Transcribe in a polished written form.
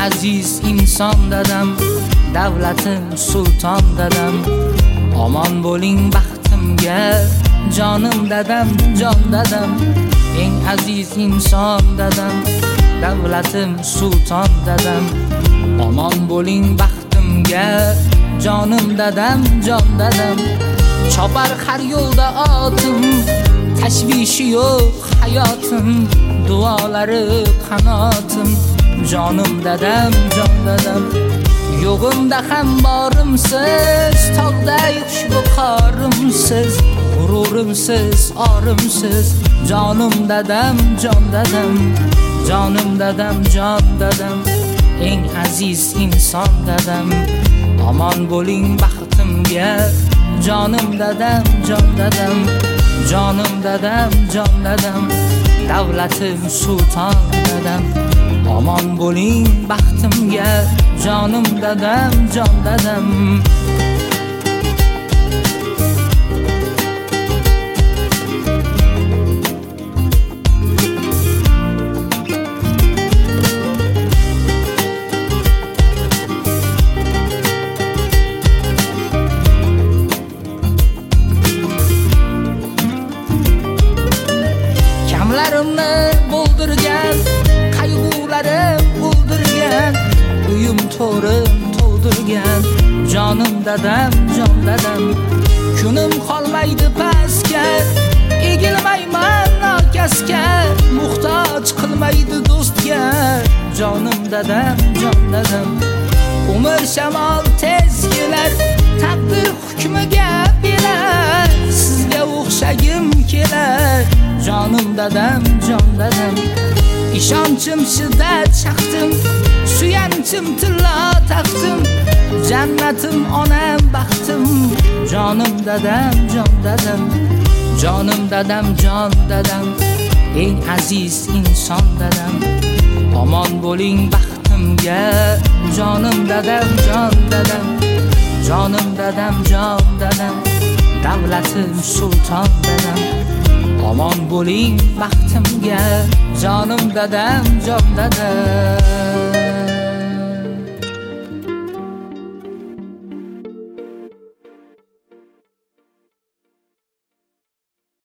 aziz inson dadam, davlatim sulton dadam. Omon bo'ling baxtimga, jonim dadam, jon dadam. Eng aziz inson dadam, davlatim sulton dadam. Omon bo'ling baxtimga, jonim dadam, jon dadam. Chopar har yo'lda otim, tashvishi yo'q hayotim, duolari qanotim. Jonim dadam, jon dadam. Yo'g'imda ham borimsiz, tog'day xushbu qorimsiz, g'ururimsiz, orimsiz. Jonim dadam, jon dadam. Jonim dadam, jon dadam. Eng aziz inson dadam. Omon bo'ling baxtimga, jonim dadam, jon dadam. Jonim dadam, jon dadam. Davlatim sulton dadam. Omon bo'ling baxtimga, jonim dadam, jon dadam. Kamlarimni bo'ldirgan, qayg'ularim o'ldirgan, uyim to'rim to'ldirgan. Jonim dadam, jon dadam. Kunim qolmaydi pastga, egilmayman nokasga, muhtoj qilmaydi do'stga. Jonim dadam, jon dadam. Umr shamol tez kelar, taqdir hukmiga berar, sizga o'xshagim kelar. Jonim dadam, jon dadam. İşonchim shiddat chaqdim, suyanchim tilla taqdim. Jannatim onam baxtim. Jonim dadam, jon dadam. Jonim dadam, jon dadam. Eng aziz inson dadam. Omon bo'ling baxtimga, jonim dadam, jon dadam. Jonim dadam, jon dadam. Davlatim sulton dadam. Omon bo'ling baxtimga, jonim dadam, jon dadam.